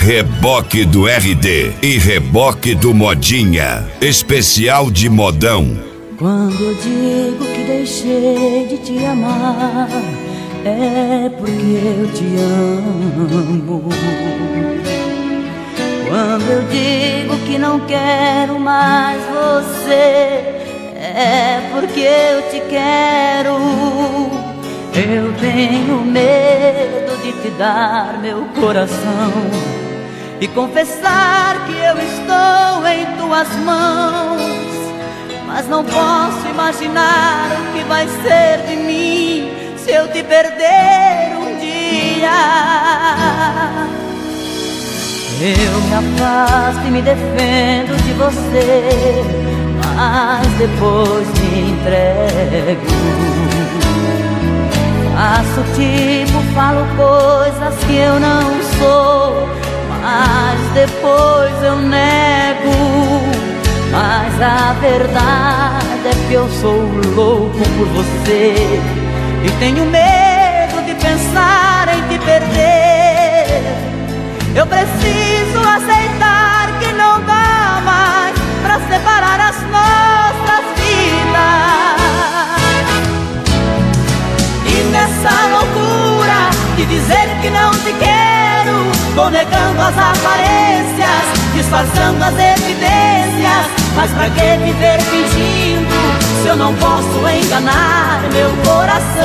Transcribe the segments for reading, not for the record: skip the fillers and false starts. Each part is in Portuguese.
Reboque do RD e reboque do Modinha. Especial de modão. Quando eu digo que deixei de te amar, é porque eu te amo. Quando eu digo que não quero mais você, é porque eu te quero. Eu tenho medo de te dar meu coração e confessar que eu estou em tuas mãos. Mas não posso imaginar o que vai ser de mim se eu te perder um dia. Eu me afasto e me defendo de você, mas depois me entrego. Faço tipo, falo coisas que eu não sou, mas depois eu nego. Mas a verdade é que eu sou louco por você e tenho medo de pensar em te perder. Eu preciso aceitar que não dá mais pra separar as nossas vidas. E nessa loucura de dizer que não te quero, vou negando as aparências, disfarçando as evidências. Mas pra que viver fingindo se eu não posso enganar meu coração?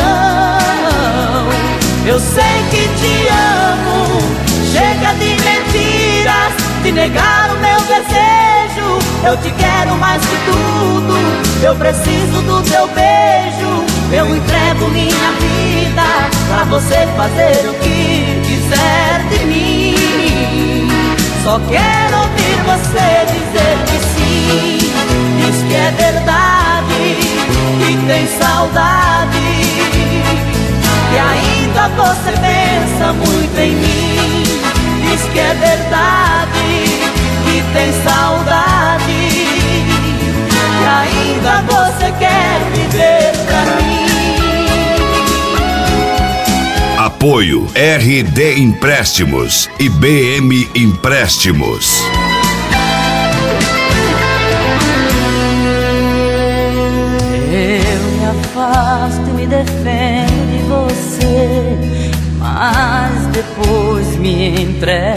Eu sei que te amo, chega de mentiras, de negar o meu desejo. Eu te quero mais que tudo, eu preciso do teu beijo. Eu entrego minha vida pra você fazer o que quiser de mim. Só quero ouvir você dizer que sim. Diz que é verdade, que tem saudade, que ainda você pensa muito em mim. Diz que é verdade, que tem saudade, que ainda você quer viver pra mim. Apoio RD Empréstimos e BM Empréstimos. Eu me afasto e me defendo de você, mas depois me entrego.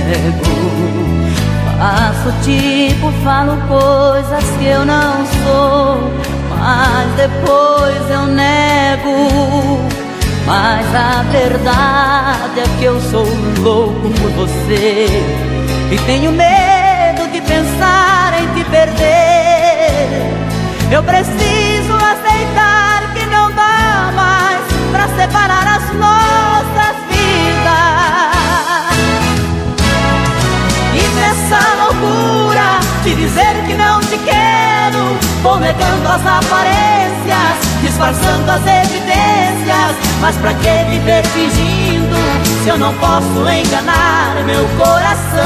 Faço tipo, falo coisas que eu não sou, mas depois eu nego. Mas a verdade é que eu sou louco por você e tenho medo de pensar em te perder. Eu preciso aceitar que não dá mais pra separar as nossas vidas. E nessa loucura de dizer que não te quero, vou negando as aparências, disfarçando as evidências. Mas pra que viver fingindo se eu não posso enganar meu coração?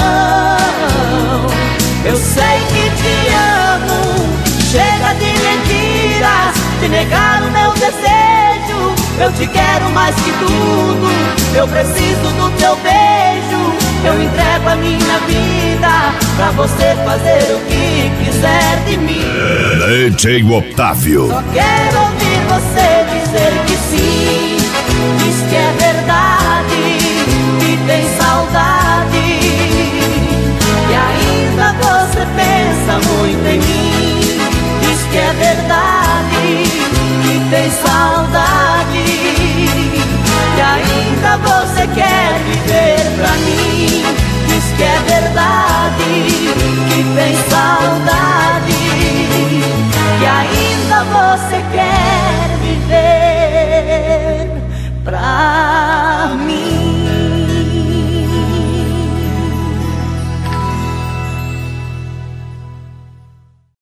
Eu sei que te amo, chega de mentiras, de negar o meu desejo. Eu te quero mais que tudo, eu preciso do teu beijo. Eu entrego a minha vida pra você fazer o que quiser de mim. DJ Otávio. Só quero ouvir você dizer que sim. Diz que é verdade, que tem saudade, que ainda você pensa muito em mim. Diz que é verdade, que tem saudade, que ainda você quer viver pra mim. Diz que é verdade, que tem saudade, que ainda você quer viver pra mim.